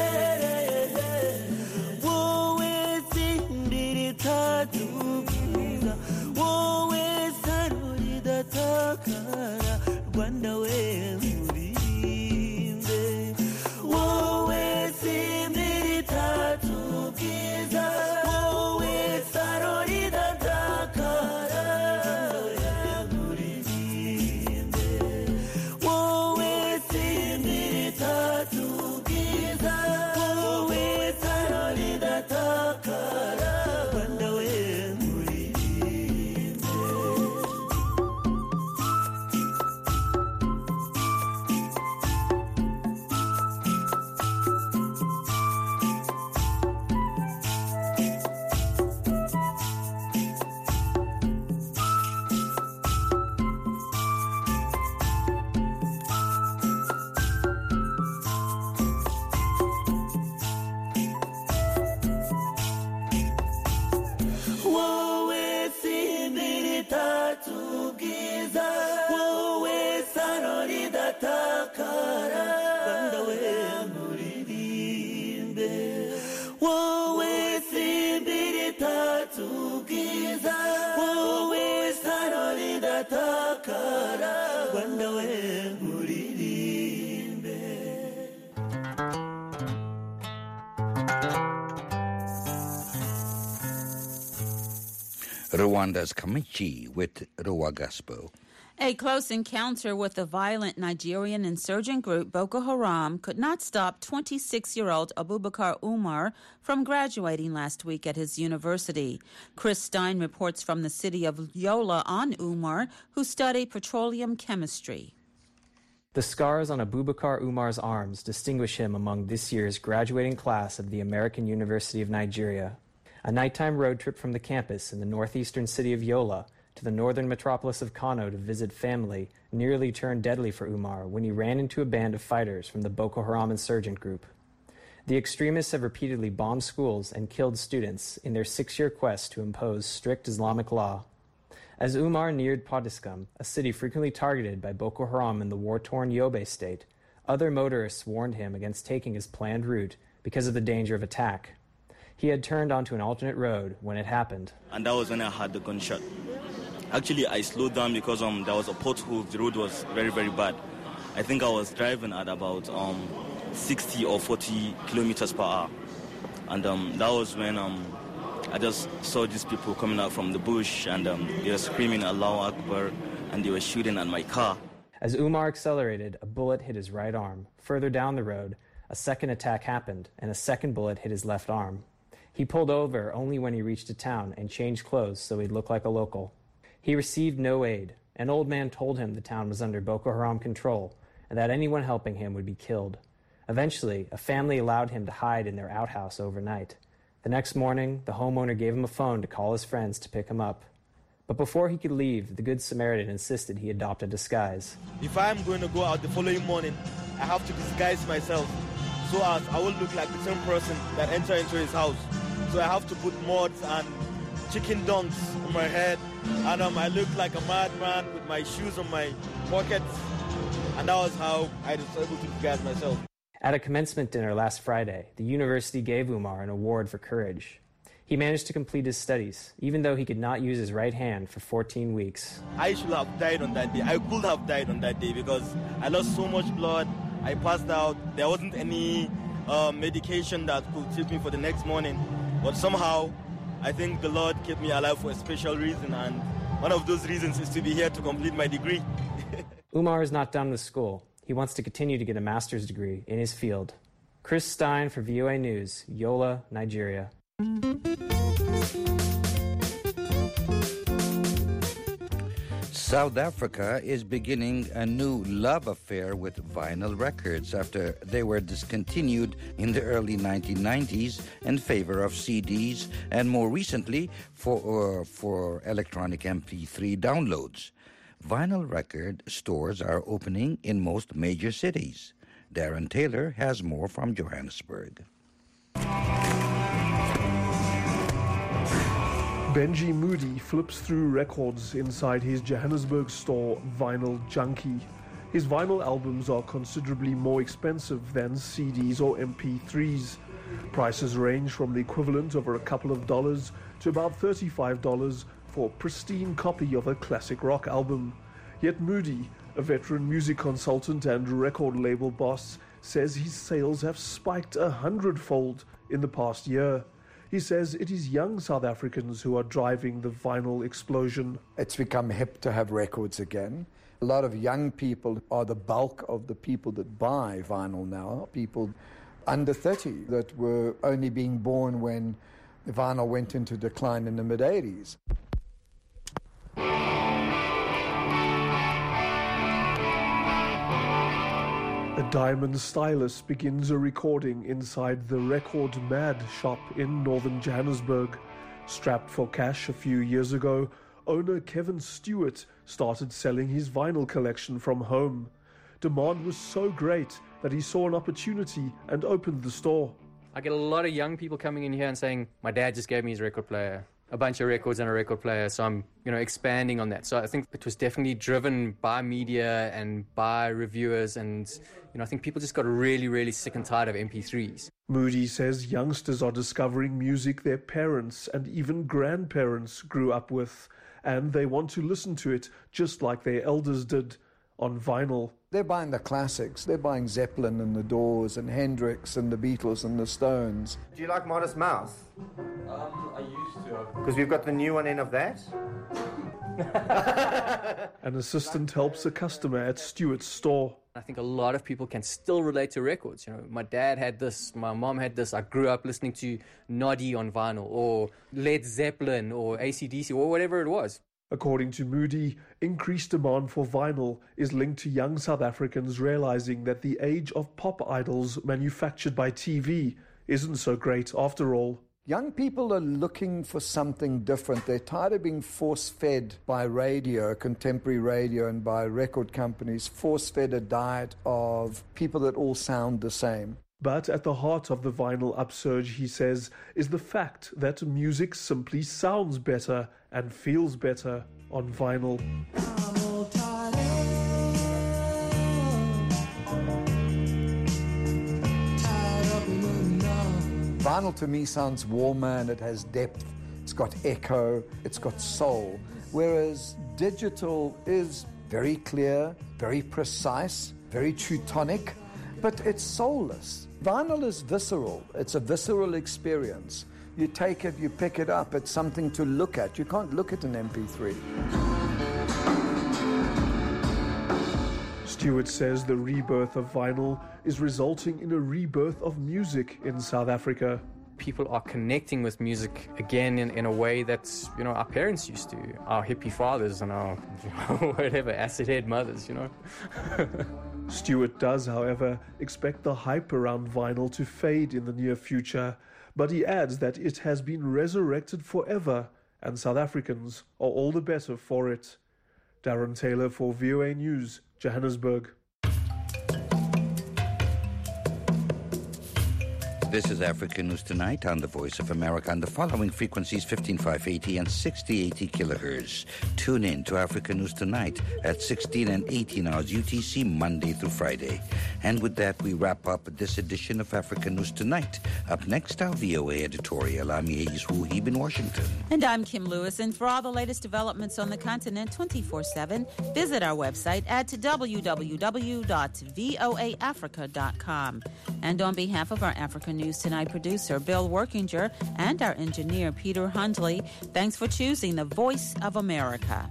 wowe tsindiri tatubwiza wowe saro ridatakara Rwanda we uririmbe wowe tsindiri tatubwiza wowe saro ridatakara uririmbe wowe tsindiri tatubwiza wowe saro ridatakara Rwanda we uririmbe wowe tsindiri tatubwiza wowe saro ridatakara Rwanda we uririmbe wowe tsindiri tatubwiza wowe saro ridatakara Rwanda we uririmbe. Rwanda's Kamichi with Rwa Gospel. A close encounter with the violent Nigerian insurgent group Boko Haram could not stop twenty-six-year-old Abubakar Umar from graduating last week at his university. Chris Stein reports from the city of Yola on Umar, who studied petroleum chemistry. The scars on Abubakar Umar's arms distinguish him among this year's graduating class of the American University of Nigeria. A nighttime road trip from the campus in the northeastern city of Yola to the northern metropolis of Kano to visit family nearly turned deadly for Umar when he ran into a band of fighters from the Boko Haram insurgent group. The extremists have repeatedly bombed schools and killed students in their six-year quest to impose strict Islamic law. As Umar neared Padiskum, a city frequently targeted by Boko Haram in the war-torn Yobe state, other motorists warned him against taking his planned route because of the danger of attack. He had turned onto an alternate road when it happened. And that was when I had the gunshot. Actually, I slowed down because um, there was a pothole. The road was very, very bad. I think I was driving at about um, sixty or forty kilometers per hour. And um, that was when um, I just saw these people coming out from the bush, and um, they were screaming Allahu Akbar, and they were shooting at my car. As Umar accelerated, a bullet hit his right arm. Further down the road, a second attack happened, and a second bullet hit his left arm. He pulled over only when he reached a town and changed clothes so he'd look like a local. He received no aid. An old man told him the town was under Boko Haram control and that anyone helping him would be killed. Eventually, a family allowed him to hide in their outhouse overnight. The next morning, the homeowner gave him a phone to call his friends to pick him up. But before he could leave, the Good Samaritan insisted he adopt a disguise. If I'm going to go out the following morning, I have to disguise myself so as I will look like the same person that entered into his house. So I have to put mods and chicken dunks on my head, and um, I look like a madman with my shoes on my pockets, and that was how I was able to disguise myself. At a commencement dinner last Friday, the university gave Umar an award for courage. He managed to complete his studies, even though he could not use his right hand for fourteen weeks. I should have died on that day. I could have died on that day because I lost so much blood. I passed out. There wasn't any uh, medication that could treat me for the next morning. But somehow, I think the Lord kept me alive for a special reason, and one of those reasons is to be here to complete my degree. Umar is not done with school. He wants to continue to get a master's degree in his field. Chris Stein for V O A News, Yola, Nigeria. South Africa is beginning a new love affair with vinyl records after they were discontinued in the early nineteen nineties in favor of C Ds and more recently for, uh, for electronic M P three downloads. Vinyl record stores are opening in most major cities. Darren Taylor has more from Johannesburg. Benji Moody flips through records inside his Johannesburg store, Vinyl Junkie. His vinyl albums are considerably more expensive than C Ds or M P threes. Prices range from the equivalent of a couple of dollars to about thirty-five dollars for a pristine copy of a classic rock album. Yet Moody, a veteran music consultant and record label boss, says his sales have spiked a hundredfold in the past year. He says it is young South Africans who are driving the vinyl explosion. It's become hip to have records again. A lot of young people are the bulk of the people that buy vinyl now, people under thirty that were only being born when vinyl went into decline in the mid-eighties. A diamond stylist begins a recording inside the Record Mad shop in northern Johannesburg. Strapped for cash a few years ago, owner Kevin Stewart started selling his vinyl collection from home. Demand was so great that he saw an opportunity and opened the store. I get a lot of young people coming in here and saying, my dad just gave me his record player, a bunch of records and a record player, so I'm, you know, expanding on that. So I think it was definitely driven by media and by reviewers, and, you know, I think people just got really, really sick and tired of M P threes. Moody says youngsters are discovering music their parents and even grandparents grew up with, and they want to listen to it just like their elders did on vinyl. They're buying the classics. They're buying Zeppelin and the Doors and Hendrix and the Beatles and the Stones. Do you like Modest Mouse? Um, I used to. Because we've got the new one in of that. An assistant helps a customer at Stewart's store. I think a lot of people can still relate to records. You know, my dad had this, my mom had this. I grew up listening to Noddy on vinyl, or Led Zeppelin, or A C D C, or whatever it was. According to Moody, increased demand for vinyl is linked to young South Africans realizing that the age of pop idols manufactured by T V isn't so great after all. Young people are looking for something different. They're tired of being force-fed by radio, contemporary radio, and by record companies, force-fed a diet of people that all sound the same. But at the heart of the vinyl upsurge, he says, is the fact that music simply sounds better and feels better on vinyl. Vinyl to me sounds warmer and it has depth. It's got echo, it's got soul. Whereas digital is very clear, very precise, very Teutonic, but it's soulless. Vinyl is visceral. It's a visceral experience. You take it, you pick it up, it's something to look at. You can't look at an M P three. Stewart says the rebirth of vinyl is resulting in a rebirth of music in South Africa. People are connecting with music again in, in a way that, you know, our parents used to, our hippie fathers and our, whatever, acid head mothers, you know. Stewart does, however, expect the hype around vinyl to fade in the near future, but he adds that it has been resurrected forever and South Africans are all the better for it. Darren Taylor for V O A News, Johannesburg. This is Africa News Tonight on the Voice of America on the following frequencies, fifteen five eighty and sixty eighty kilohertz. Tune in to Africa News Tonight at sixteen and eighteen hours U T C, Monday through Friday. And with that, we wrap up this edition of Africa News Tonight. Up next, our V O A editorial. I'm Yeis Wuhib in Washington. And I'm Kim Lewis. And for all the latest developments on the continent twenty-four seven, visit our website at w w w dot voa africa dot com. And on behalf of our Africa News Tonight producer, Bill Workinger, and our engineer, Peter Hundley, thanks for choosing the Voice of America.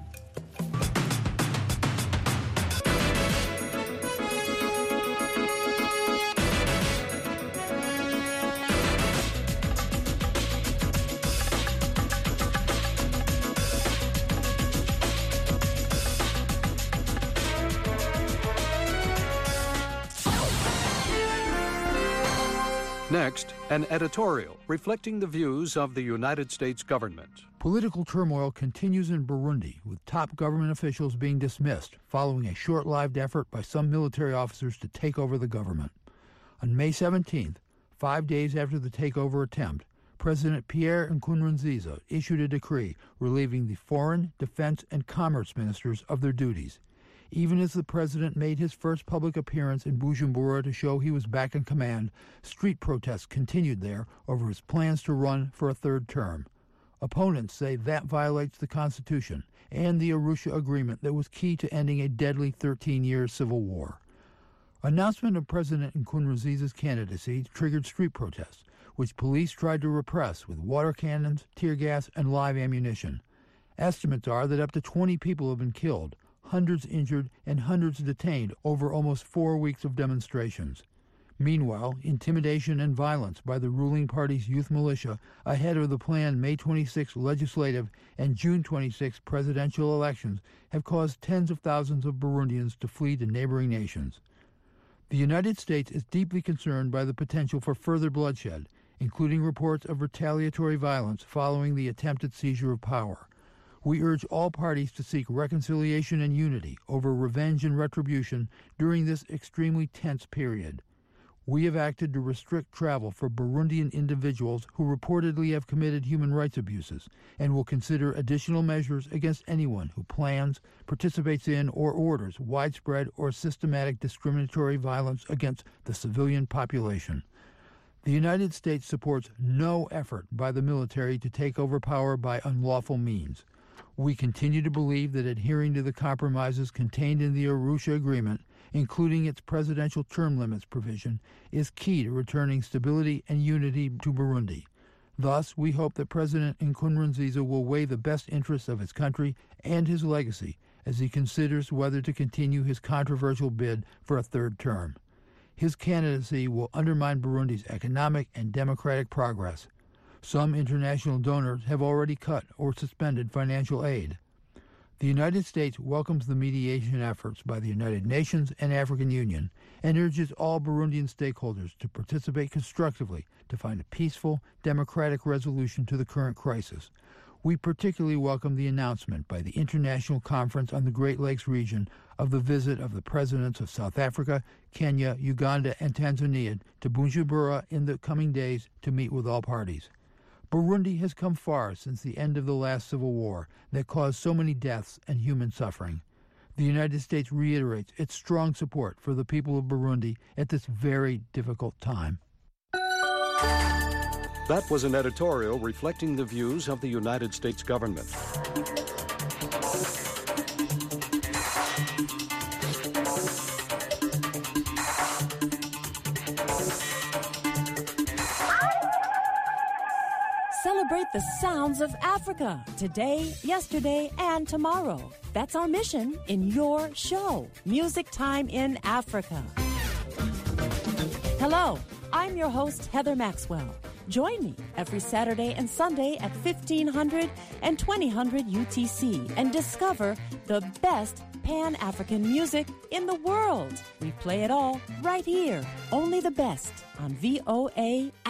Next, an editorial reflecting the views of the United States government. Political turmoil continues in Burundi, with top government officials being dismissed following a short-lived effort by some military officers to take over the government. On May seventeenth, five days after the takeover attempt, President Pierre Nkurunziza issued a decree relieving the foreign, defense, and commerce ministers of their duties. Even as the president made his first public appearance in Bujumbura to show he was back in command, street protests continued there over his plans to run for a third term. Opponents say that violates the Constitution and the Arusha Agreement that was key to ending a deadly thirteen-year civil war. Announcement of President Nkurunziza's candidacy triggered street protests, which police tried to repress with water cannons, tear gas, and live ammunition. Estimates are that up to twenty people have been killed, hundreds injured, and hundreds detained over almost four weeks of demonstrations. Meanwhile, intimidation and violence by the ruling party's youth militia ahead of the planned May twenty-sixth legislative and June twenty-sixth presidential elections have caused tens of thousands of Burundians to flee to neighboring nations. The United States is deeply concerned by the potential for further bloodshed, including reports of retaliatory violence following the attempted seizure of power. We urge all parties to seek reconciliation and unity over revenge and retribution during this extremely tense period. We have acted to restrict travel for Burundian individuals who reportedly have committed human rights abuses and will consider additional measures against anyone who plans, participates in, or orders widespread or systematic discriminatory violence against the civilian population. The United States supports no effort by the military to take over power by unlawful means. We continue to believe that adhering to the compromises contained in the Arusha Agreement, including its presidential term limits provision, is key to returning stability and unity to Burundi. Thus, we hope that President Nkurunziza will weigh the best interests of his country and his legacy as he considers whether to continue his controversial bid for a third term. His candidacy will undermine Burundi's economic and democratic progress. Some international donors have already cut or suspended financial aid. The United States welcomes the mediation efforts by the United Nations and African Union and urges all Burundian stakeholders to participate constructively to find a peaceful, democratic resolution to the current crisis. We particularly welcome the announcement by the International Conference on the Great Lakes region of the visit of the presidents of South Africa, Kenya, Uganda, and Tanzania to Bujumbura in the coming days to meet with all parties. Burundi has come far since the end of the last civil war that caused so many deaths and human suffering. The United States reiterates its strong support for the people of Burundi at this very difficult time. That was an editorial reflecting the views of the United States government. Celebrate the sounds of Africa today, yesterday, and tomorrow. That's our mission in your show, Music Time in Africa. Hello, I'm your host, Heather Maxwell. Join me every Saturday and Sunday at fifteen hundred and twenty hundred U T C and discover the best Pan-African music in the world. We play it all right here, only the best on V O A